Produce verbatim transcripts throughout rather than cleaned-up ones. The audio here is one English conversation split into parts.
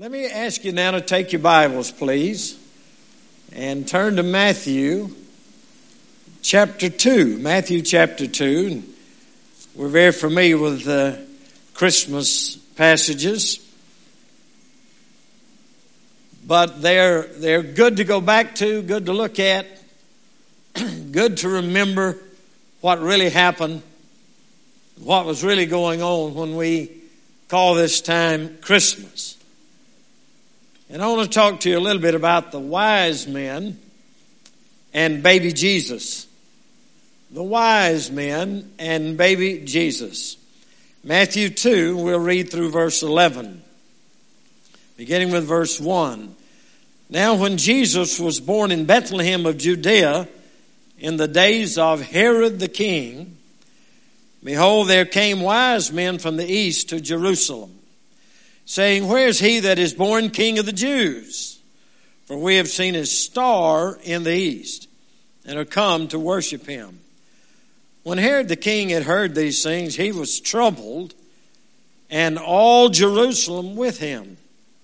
Let me ask you now to take your Bibles, please, and turn to Matthew chapter two. Matthew chapter two. We're very familiar with uh, Christmas passages, but they're they're good to go back to, good to look at, good to remember what really happened, what was really going on when we call this time Christmas. And I want to talk to you a little bit about the wise men and baby Jesus. The wise men and baby Jesus. Matthew two, we'll read through verse eleven. Beginning with verse one. Now when Jesus was born in Bethlehem of Judea, in the days of Herod the king, behold, there came wise men from the east to Jerusalem, saying, Where is he that is born King of the Jews? For we have seen his star in the east, and are come to worship him. When Herod the king had heard these things, he was troubled, and all Jerusalem with him.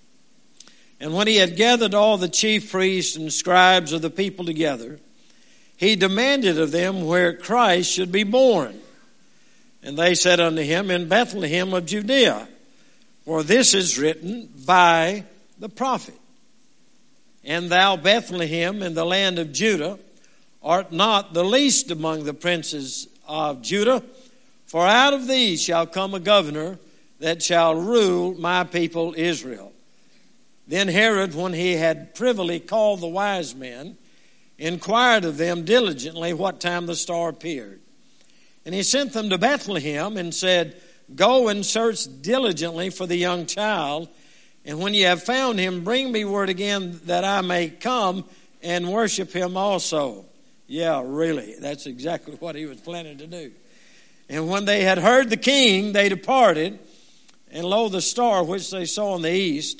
And when he had gathered all the chief priests and scribes of the people together, he demanded of them where Christ should be born. And they said unto him, In Bethlehem of Judea. For this is written by the prophet. And thou, Bethlehem, in the land of Judah, art not the least among the princes of Judah, for out of thee shall come a governor that shall rule my people Israel. Then Herod, when he had privily called the wise men, inquired of them diligently what time the star appeared. And he sent them to Bethlehem and said, Go and search diligently for the young child, and when you have found him, bring me word again that I may come and worship him also. Yeah, really, that's exactly what he was planning to do. And when they had heard the king, they departed, and lo, the star which they saw in the east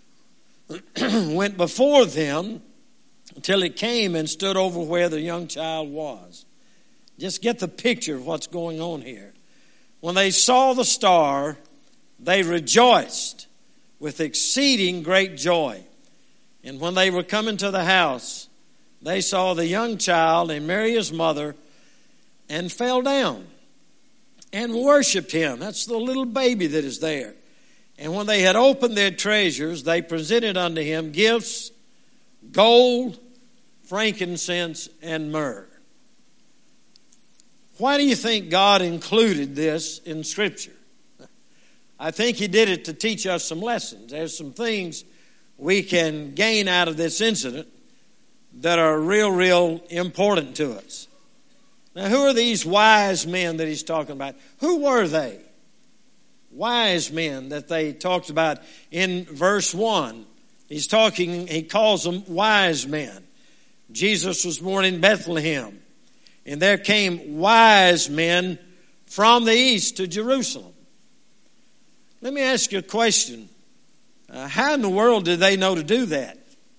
went before them until it came and stood over where the young child was. Just get the picture of what's going on here. When they saw the star, they rejoiced with exceeding great joy. And when they were coming to the house, they saw the young child and Mary his mother, and fell down and worshiped him. That's the little baby that is there. And when they had opened their treasures, they presented unto him gifts, gold, frankincense, and myrrh. Why do you think God included this in Scripture? I think he did it to teach us some lessons. There's some things we can gain out of this incident that are real, real important to us. Now, who are these wise men that he's talking about? Who were they? Wise men that they talked about in verse one. He's talking, he calls them wise men. Jesus was born in Bethlehem. And there came wise men from the east to Jerusalem. Let me ask you a question. Uh, how in the world did they know to do that?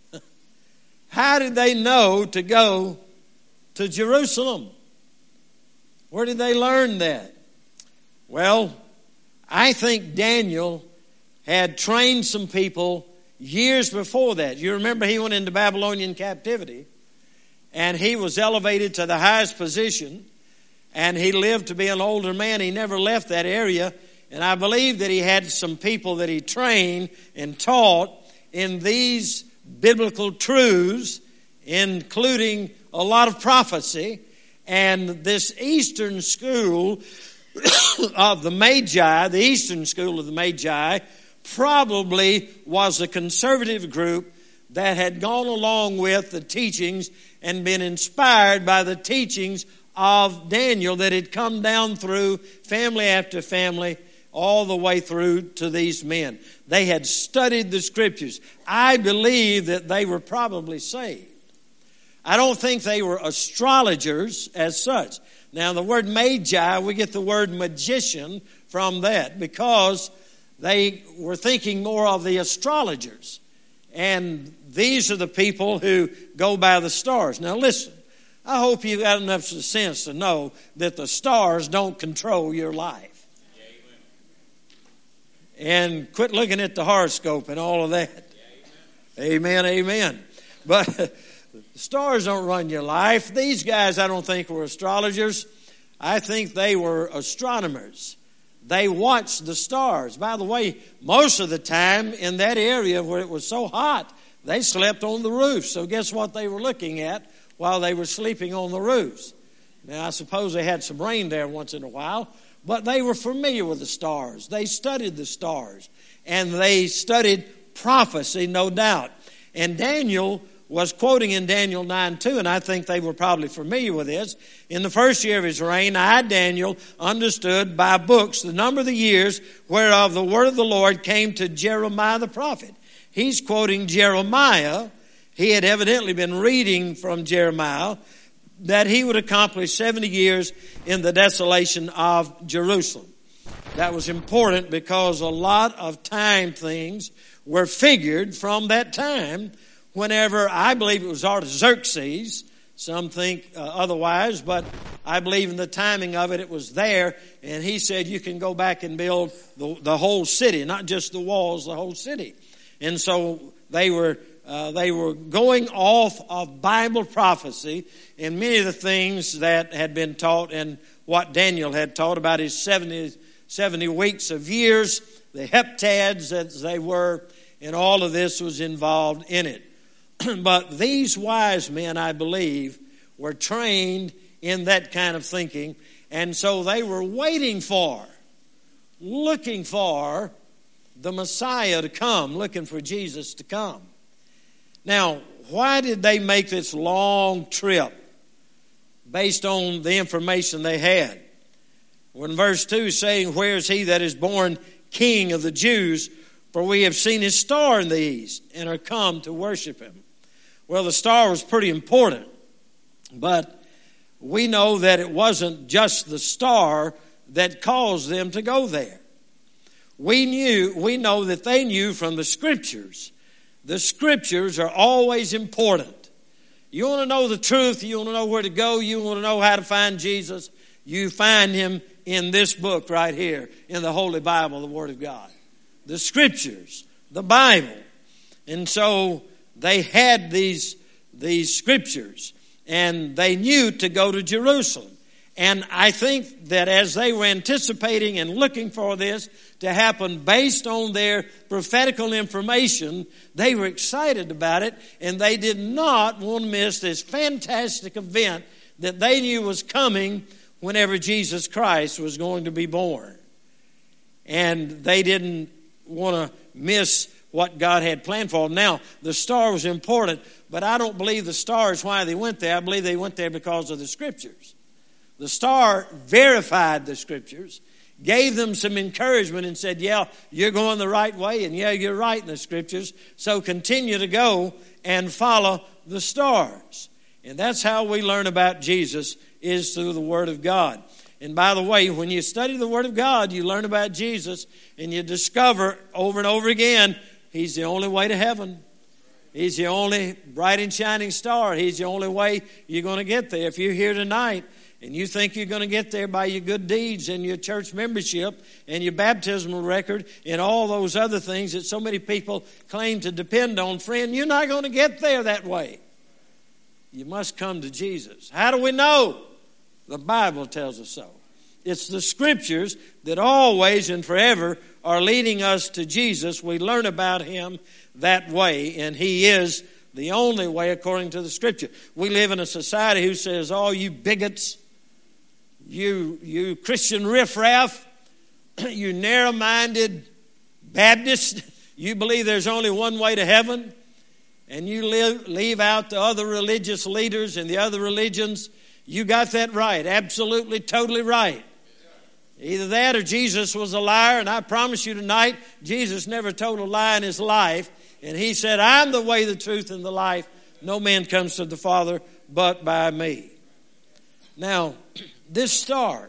How did they know to go to Jerusalem? Where did they learn that? Well, I think Daniel had trained some people years before that. You remember he went into Babylonian captivity. And he was elevated to the highest position. And he lived to be an older man. He never left that area. And I believe that he had some people that he trained and taught in these biblical truths, including a lot of prophecy. And this Eastern school of the Magi, the Eastern school of the Magi, probably was a conservative group that had gone along with the teachings and been inspired by the teachings of Daniel that had come down through family after family all the way through to these men. They had studied the Scriptures. I believe that they were probably saved. I don't think they were astrologers as such. Now, the word magi, we get the word magician from that because they were thinking more of the astrologers. And these are the people who go by the stars. Now listen, I hope you've got enough sense to know that the stars don't control your life. and quit looking at the horoscope and all of that. Amen, amen. But the stars don't run your life. These guys, I don't think, were astrologers. I think they were astronomers. They watched the stars. By the way, most of the time in that area where it was so hot, they slept on the roof. So guess what they were looking at while they were sleeping on the roofs? Now, I suppose they had some rain there once in a while, but they were familiar with the stars. They studied the stars, and they studied prophecy, no doubt. And Daniel was quoting in Daniel nine two, and I think they were probably familiar with this. In the first year of his reign, I, Daniel, understood by books the number of the years whereof the word of the Lord came to Jeremiah the prophet. He's quoting Jeremiah. He had evidently been reading from Jeremiah that he would accomplish seventy years in the desolation of Jerusalem. That was important because a lot of time things were figured from that time whenever, I believe it was Artaxerxes. Some think uh, otherwise, but I believe in the timing of it, it was there. And he said you can go back and build the, the whole city, not just the walls, the whole city. And so they were uh, they were going off of Bible prophecy and many of the things that had been taught and what Daniel had taught about his seventy, seventy weeks of years, the heptads as they were, and all of this was involved in it. But these wise men, I believe, were trained in that kind of thinking, and so they were waiting for, looking for the Messiah to come, looking for Jesus to come. Now, why did they make this long trip based on the information they had? When verse two is saying, where is he that is born King of the Jews? For we have seen his star in the east and are come to worship him. Well, the star was pretty important, but we know that it wasn't just the star that caused them to go there. We knew, we know that they knew from the Scriptures. The Scriptures are always important. You want to know the truth, you want to know where to go, you want to know how to find Jesus, you find him in this book right here, in the Holy Bible, the Word of God. The Scriptures, the Bible. And so they had these, these Scriptures, and they knew to go to Jerusalem. And I think that as they were anticipating and looking for this to happen based on their prophetical information, they were excited about it, and they did not want to miss this fantastic event that they knew was coming whenever Jesus Christ was going to be born. And they didn't want to miss what God had planned for them. Now, the star was important, but I don't believe the star is why they went there. I believe they went there because of the Scriptures. The star verified the Scriptures, gave them some encouragement and said, yeah, you're going the right way, and yeah, you're right in the Scriptures, so continue to go and follow the stars. And that's how we learn about Jesus, is through the Word of God. And by the way, when you study the Word of God, you learn about Jesus, and you discover over and over again, he's the only way to heaven. He's the only bright and shining star. He's the only way you're going to get there. If you're here tonight and you think you're going to get there by your good deeds and your church membership and your baptismal record and all those other things that so many people claim to depend on, friend, you're not going to get there that way. You must come to Jesus. How do we know? The Bible tells us so. It's the Scriptures that always and forever are leading us to Jesus. We learn about him that way, and he is the only way according to the Scripture. We live in a society who says, oh, you bigots, you, you Christian riffraff, you narrow-minded Baptists, you believe there's only one way to heaven, and you live, leave out the other religious leaders and the other religions. You got that right. Absolutely, totally right. Either that or Jesus was a liar, and I promise you tonight, Jesus never told a lie in his life. And he said, I'm the way, the truth, and the life. No man comes to the Father but by me. Now, this star,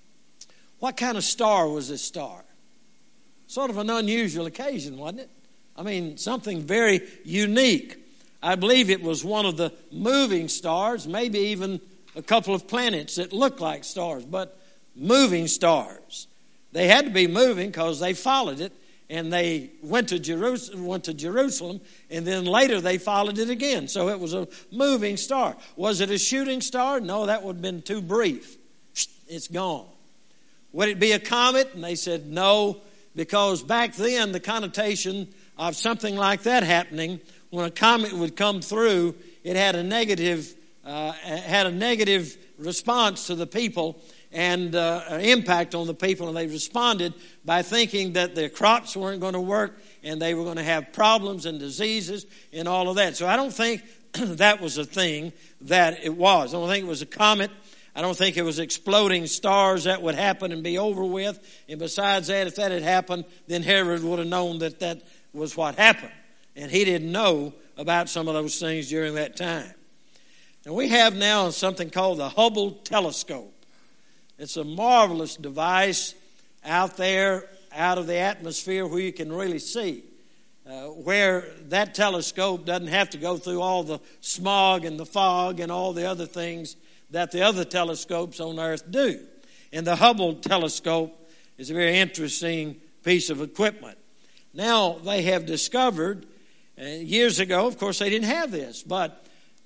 what kind of star was this star? Sort of an unusual occasion, wasn't it? I mean, something very unique. I believe it was one of the moving stars, maybe even a couple of planets that looked like stars, but moving stars. They had to be moving because they followed it, and they went to Jerusalem, went to Jerusalem, and then later they followed it again. So it was a moving star. Was it a shooting star? No, that would have been too brief. It's gone. Would it be a comet? And they said no, because back then the connotation of something like that happening, when a comet would come through, it had a negative, uh, had a negative response to the people and uh, an impact on the people, and they responded by thinking that their crops weren't going to work and they were going to have problems and diseases and all of that. So I don't think that was a thing that it was. I don't think it was a comet. I don't think it was exploding stars that would happen and be over with. And besides that, if that had happened, then Herod would have known that that was what happened. And he didn't know about some of those things during that time. And we have now something called the Hubble telescope. It's a marvelous device out there, out of the atmosphere where you can really see. Uh, where that telescope doesn't have to go through all the smog and the fog and all the other things that the other telescopes on Earth do. And the Hubble telescope is a very interesting piece of equipment. Now, they have discovered, uh, years ago, of course, they didn't have this, but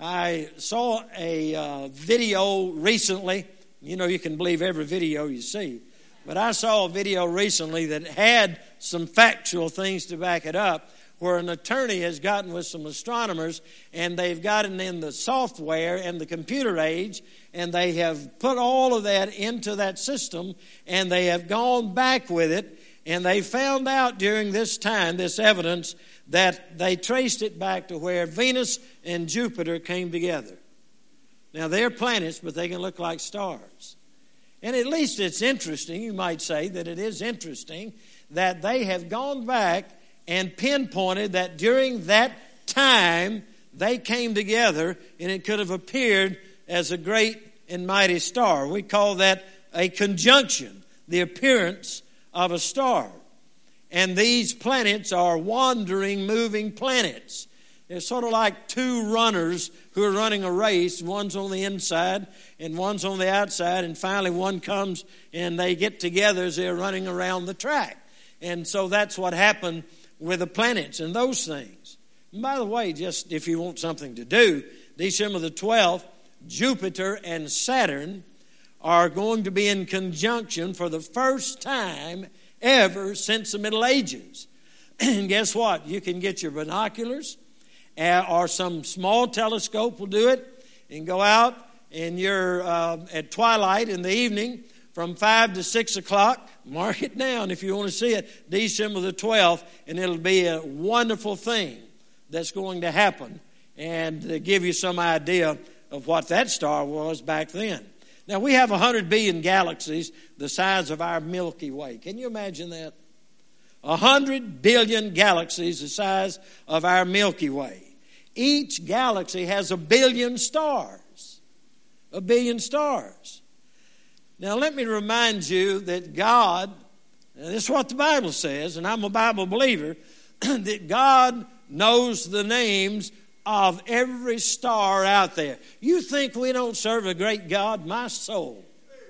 I saw a uh, video recently. You know, you can believe every video you see. But I saw a video recently that had some factual things to back it up, where an attorney has gotten with some astronomers, and they've gotten in the software and the computer age, and they have put all of that into that system, and they have gone back with it, and they found out during this time, this evidence, that they traced it back to where Venus and Jupiter came together. Now, they're planets, but they can look like stars. And at least it's interesting, you might say that it is interesting, that they have gone back and pinpointed that during that time they came together, and it could have appeared as a great and mighty star. We call that a conjunction, the appearance of a star. And these planets are wandering, moving planets. They're sort of like two runners who are running a race. One's on the inside and one's on the outside. And finally one comes and they get together as they're running around the track. And so that's what happened with the planets and those things. And by the way, just if you want something to do, December the twelfth, Jupiter and Saturn are going to be in conjunction for the first time ever since the Middle Ages. And guess what? You can get your binoculars, Uh, or some small telescope will do it, and go out and you're uh, at twilight in the evening from five to six o'clock. Mark it down if you want to see it, December the twelfth, and it'll be a wonderful thing that's going to happen, and to give you some idea of what that star was back then. Now, we have one hundred billion galaxies the size of our Milky Way. Can you imagine that? A hundred billion galaxies the size of our Milky Way. Each galaxy has a billion stars. A billion stars. Now let me remind you that God, and this is what the Bible says, and I'm a Bible believer, that God knows the names of every star out there. You think we don't serve a great God? My soul.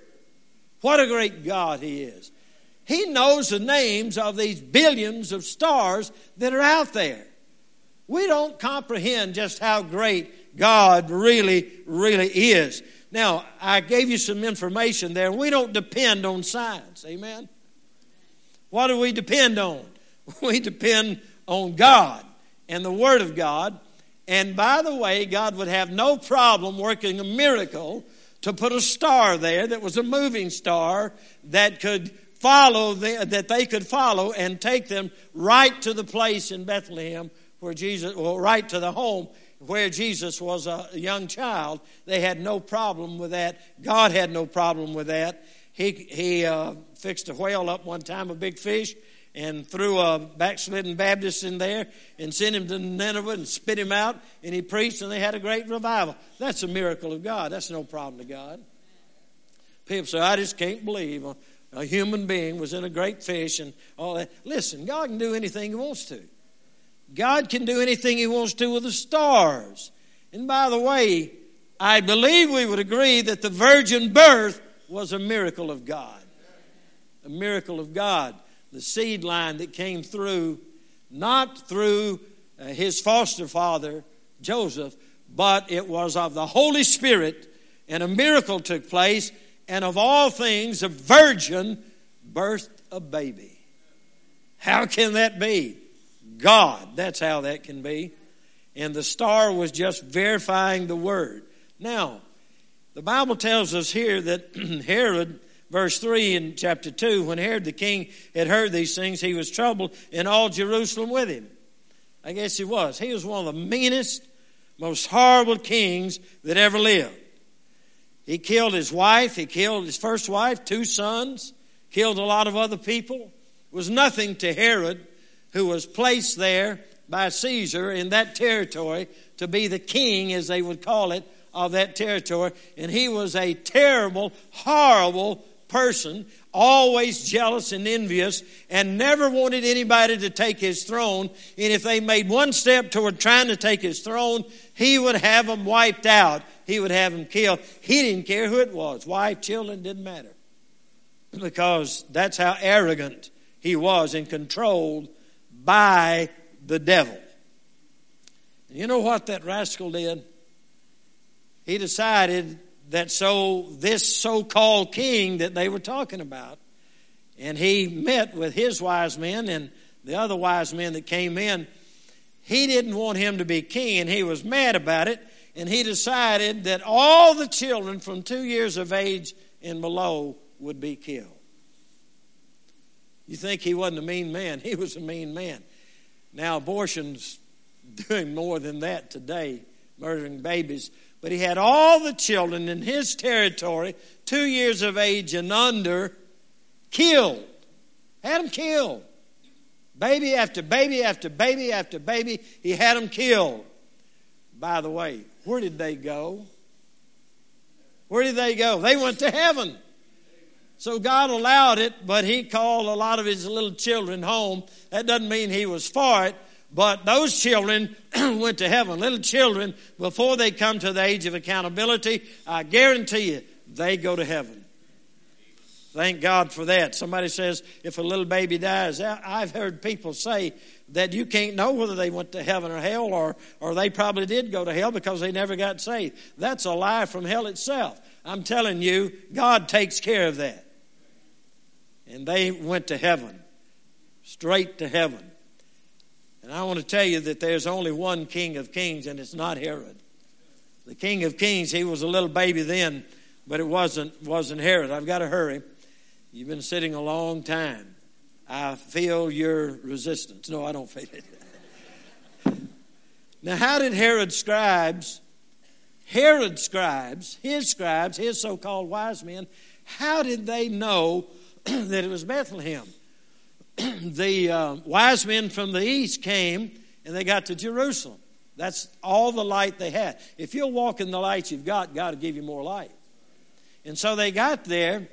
What a great God He is. He knows the names of these billions of stars that are out there. We don't comprehend just how great God really, really is. Now, I gave you some information there. We don't depend on science. Amen? What do we depend on? We depend on God and the Word of God. And by the way, God would have no problem working a miracle to put a star there that was a moving star that could follow the, that they could follow and take them right to the place in Bethlehem where Jesus, well, right to the home where Jesus was a young child. They had no problem with that. God had no problem with that. He he uh, fixed a whale up one time, a big fish, and threw a backslidden Baptist in there and sent him to Nineveh and spit him out, and he preached, and they had a great revival. That's a miracle of God. That's no problem to God. People say, I just can't believe a, a human being was in a great fish and all that. Listen, God can do anything He wants to. God can do anything He wants to with the stars. And by the way, I believe we would agree that the virgin birth was a miracle of God. A miracle of God. the seed line that came through, not through uh, his foster father, Joseph, but it was of the Holy Spirit, and a miracle took place, and of all things, a virgin birthed a baby. How can that be? God, that's how that can be. And the star was just verifying the word. Now, the Bible tells us here that Herod, verse three in chapter two, when Herod the king had heard these things, he was troubled, and all Jerusalem with him. I guess he was. He was one of the meanest, most horrible kings that ever lived. He killed his wife. He killed his first wife, two sons, killed a lot of other people. It was nothing to Herod, who was placed there by Caesar in that territory to be the king, as they would call it, of that territory. And he was a terrible, horrible person, always jealous and envious, and never wanted anybody to take his throne. And if they made one step toward trying to take his throne, he would have them wiped out. He would have them killed. He didn't care who it was. Wife, children, didn't matter. Because that's how arrogant he was and controlled by the devil. And you know what that rascal did? He decided that so this so-called king that they were talking about, and he met with his wise men and the other wise men that came in, he didn't want him to be king, and he was mad about it, and he decided that all the children from two years of age and below would be killed. You think he wasn't a mean man? He was a mean man. Now, abortion's doing more than that today, murdering babies. But he had all the children in his territory, two years of age and under, killed. Had them killed. Baby after baby after baby after baby, he had them killed. By the way, where did they go? Where did they go? They went to heaven. So God allowed it, but he called a lot of his little children home. That doesn't mean he was for it, but those children went to heaven. Little children, before they come to the age of accountability, I guarantee you, they go to heaven. Thank God for that. Somebody says, if a little baby dies, I've heard people say that you can't know whether they went to heaven or hell, or, or they probably did go to hell because they never got saved. That's a lie from hell itself. I'm telling you, God takes care of that. And they went to heaven, straight to heaven. And I want to tell you that there's only one King of Kings, and it's not Herod. The King of Kings, he was a little baby then, but it wasn't, wasn't Herod. I've got to hurry. You've been sitting a long time. I feel your resistance. No, I don't feel it. Now, how did Herod's scribes, Herod's scribes, his scribes, his so-called wise men, how did they know that it was Bethlehem? The uh, wise men from the east came and they got to Jerusalem. That's all the light they had. If you'll walk in the light you've got, God will give you more light. And so they got there,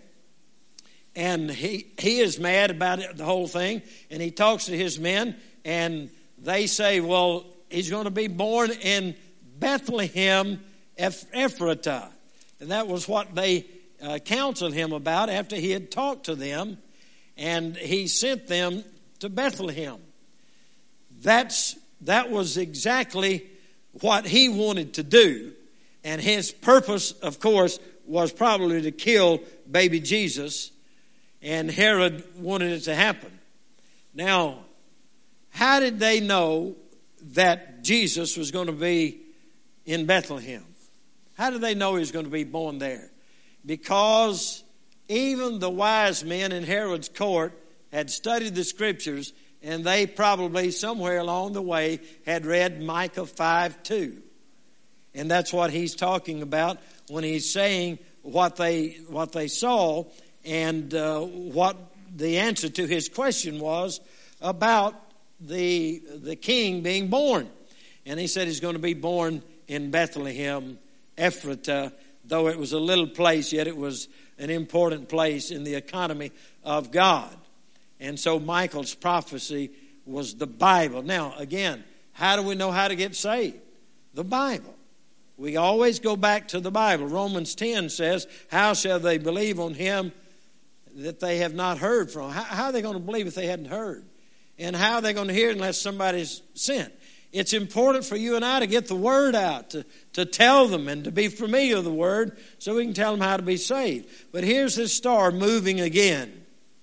and he, he is mad about it, the whole thing, and he talks to his men, and they say, well, he's going to be born in Bethlehem Ephratah. And that was what they uh, counseled him about after he had talked to them. And he sent them to Bethlehem. That's, that was exactly what he wanted to do. And his purpose, of course, was probably to kill baby Jesus. And Herod wanted it to happen. Now, how did they know that Jesus was going to be in Bethlehem? How did they know he was going to be born there? Because even the wise men in Herod's court had studied the scriptures, and they probably somewhere along the way had read Micah five two. And that's what he's talking about when he's saying what they what they saw, and uh, what the answer to his question was about the the king being born. And he said he's going to be born in Bethlehem Ephratah, though it was a little place, yet it was an important place in the economy of God. And so Michael's prophecy was the Bible. Now, again, how do we know how to get saved? The Bible. We always go back to the Bible. Romans ten says, how shall they believe on him that they have not heard from. How, how are they going to believe if they hadn't heard? And how are they going to hear unless somebody's sent? It's important for you and I to get the word out, to, to tell them and to be familiar with the word so we can tell them how to be saved. But here's this star moving again.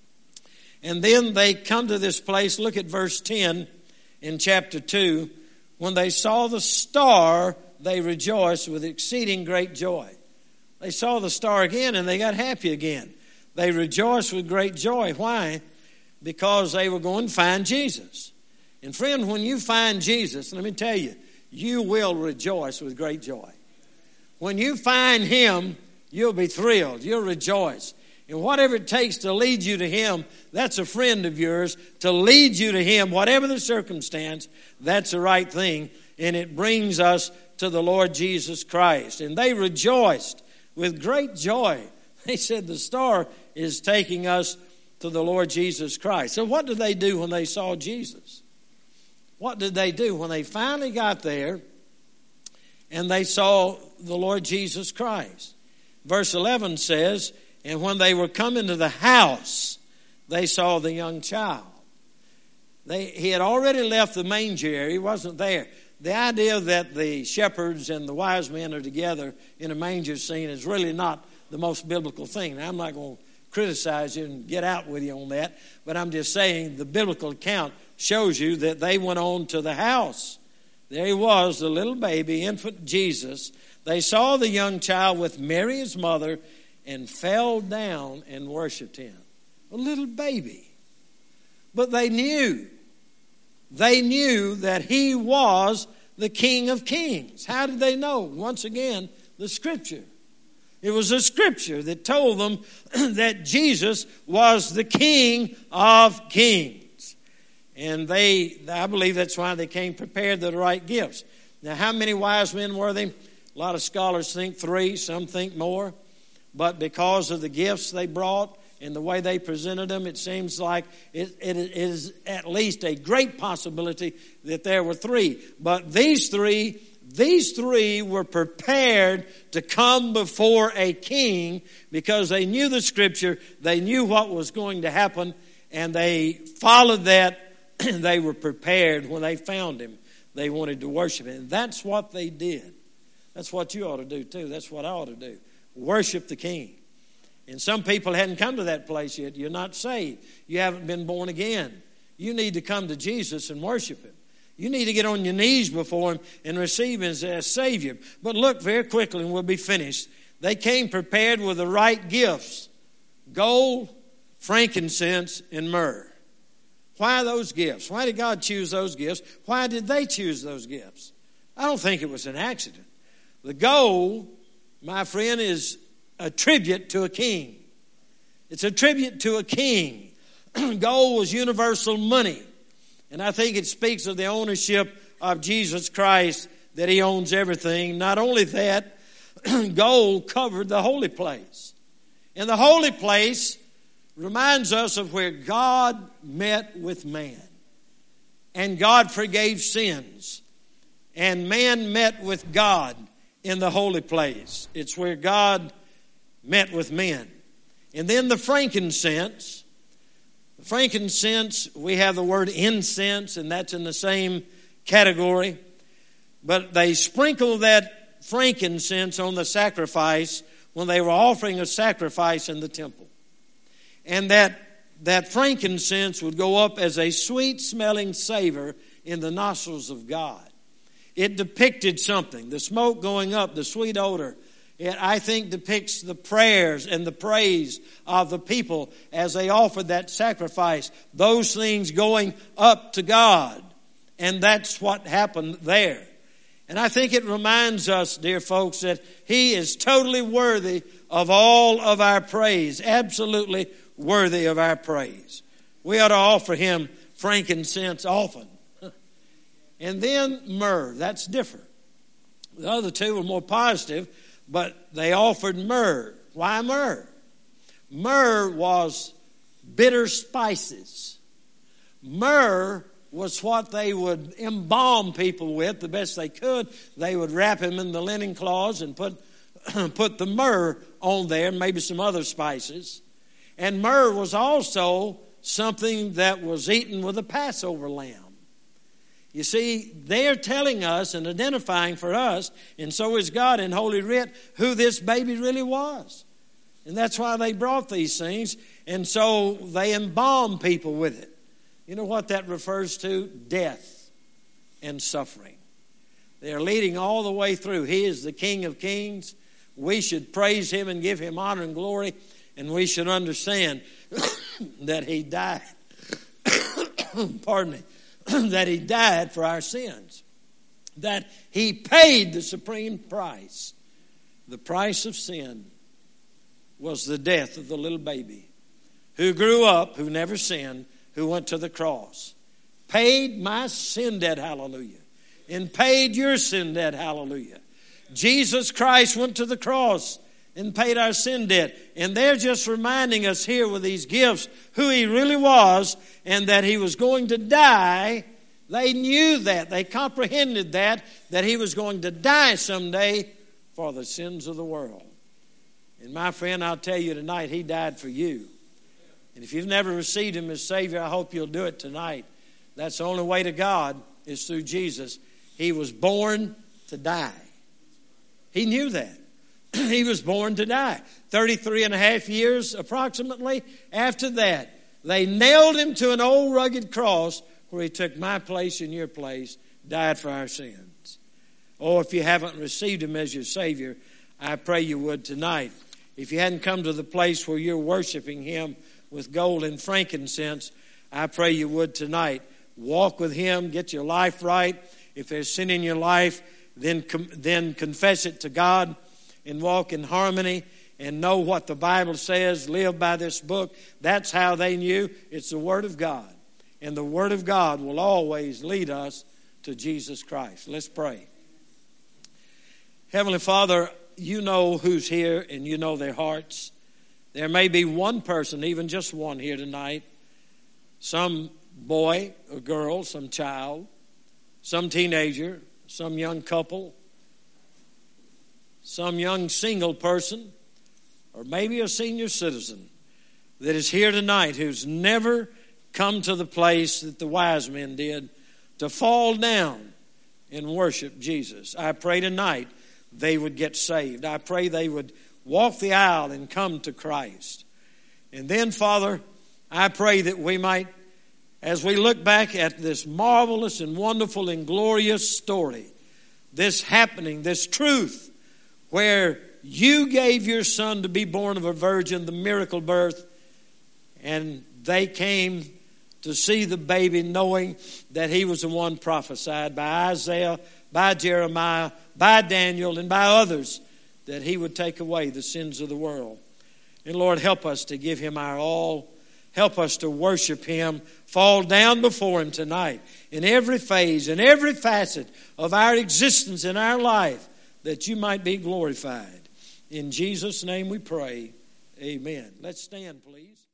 And then they come to this place. Look at verse ten in chapter two. When they saw the star, they rejoiced with exceeding great joy. They saw the star again and they got happy again. They rejoiced with great joy. Why? Because they were going to find Jesus. And friend, when you find Jesus, let me tell you, you will rejoice with great joy. When you find Him, you'll be thrilled. You'll rejoice. And whatever it takes to lead you to Him, that's a friend of yours. To lead you to Him, whatever the circumstance, that's the right thing. And it brings us to the Lord Jesus Christ. And they rejoiced with great joy. They said the star is taking us to the Lord Jesus Christ. So what did they do when they saw Jesus? What did they do when they finally got there and they saw the Lord Jesus Christ? Verse eleven says, and when they were come into the house, they saw the young child. They, he had already left the manger area. He wasn't there. The idea that the shepherds and the wise men are together in a manger scene is really not the most biblical thing. Now, I'm not going to criticize you and get out with you on that, but I'm just saying the biblical account shows you that they went on to the house. There he was, the little baby, infant Jesus. They saw the young child with Mary, his mother, and fell down and worshiped him. A little baby. But they knew. They knew that he was the King of Kings. How did they know? Once again, the Scripture. It was the Scripture that told them that Jesus was the King of Kings. And they, I believe that's why they came prepared with the right gifts. Now, how many wise men were they? A lot of scholars think three, some think more. But because of the gifts they brought and the way they presented them, it seems like it, it is at least a great possibility that there were three. But these three, these three were prepared to come before a king because they knew the Scripture, they knew what was going to happen, and they followed that. They were prepared when they found him. They wanted to worship him. And that's what they did. That's what you ought to do too. That's what I ought to do. Worship the King. And some people hadn't come to that place yet. You're not saved. You haven't been born again. You need to come to Jesus and worship him. You need to get on your knees before him and receive him as a Savior. But look very quickly and we'll be finished. They came prepared with the right gifts. Gold, frankincense, and myrrh. Why those gifts? Why did God choose those gifts? Why did they choose those gifts? I don't think it was an accident. The gold, my friend, is a tribute to a king. It's a tribute to a king. Gold was universal money. And I think it speaks of the ownership of Jesus Christ, that he owns everything. Not only that, gold covered the holy place. And the holy place reminds us of where God met with man. And God forgave sins. And man met with God in the holy place. It's where God met with men. And then the frankincense. The frankincense, we have the word incense, and that's in the same category. But they sprinkled that frankincense on the sacrifice when they were offering a sacrifice in the temple. And that, that frankincense would go up as a sweet-smelling savor in the nostrils of God. It depicted something. The smoke going up, the sweet odor, it, I think, depicts the prayers and the praise of the people as they offered that sacrifice. Those things going up to God. And that's what happened there. And I think it reminds us, dear folks, that he is totally worthy of all of our praise. Absolutely worthy of our praise. We ought to offer him frankincense often. And then myrrh. That's different. The other two were more positive, but they offered myrrh. Why myrrh? Myrrh was bitter spices. Myrrh was what they would embalm people with the best they could. They would wrap him in the linen cloths and put, put the myrrh on there, maybe some other spices. And myrrh was also something that was eaten with a Passover lamb. You see, they're telling us and identifying for us, and so is God in Holy Writ, who this baby really was. And that's why they brought these things. And so they embalm people with it. You know what that refers to? Death and suffering. They're leading all the way through. He is the King of Kings. We should praise Him and give Him honor and glory. And we should understand that He died. Pardon me. That He died for our sins. That He paid the supreme price. The price of sin was the death of the little baby who grew up, who never sinned, who went to the cross. Paid my sin debt, hallelujah. And paid your sin debt, hallelujah. Jesus Christ went to the cross and paid our sin debt. And they're just reminding us here with these gifts who He really was and that He was going to die. They knew that. They comprehended that, that He was going to die someday for the sins of the world. And my friend, I'll tell you tonight, He died for you. And if you've never received Him as Savior, I hope you'll do it tonight. That's the only way to God is through Jesus. He was born to die. He knew that. He was born to die. thirty-three and a half years approximately after that, they nailed Him to an old rugged cross where He took my place and your place, died for our sins. Oh, if you haven't received Him as your Savior, I pray you would tonight. If you hadn't come to the place where you're worshiping Him with gold and frankincense, I pray you would tonight. Walk with Him, get your life right. If there's sin in your life, then, then confess it to God and walk in harmony and know what the Bible says. Live by this book. That's how they knew. It's the Word of God. And the Word of God will always lead us to Jesus Christ. Let's pray. Heavenly Father, You know who's here and You know their hearts. There may be one person, even just one here tonight, some boy or girl, some child, some teenager, some young couple, some young single person, or maybe a senior citizen that is here tonight who's never come to the place that the wise men did to fall down and worship Jesus. I pray tonight they would get saved. I pray they would walk the aisle and come to Christ. And then, Father, I pray that we might, as we look back at this marvelous and wonderful and glorious story, this happening, this truth, where You gave Your Son to be born of a virgin, the miracle birth, and they came to see the baby knowing that He was the one prophesied by Isaiah, by Jeremiah, by Daniel, and by others, that He would take away the sins of the world. And Lord, help us to give Him our all. Help us to worship Him, fall down before Him tonight in every phase, in every facet of our existence in our life, that You might be glorified. In Jesus' name we pray. Amen. Let's stand, please.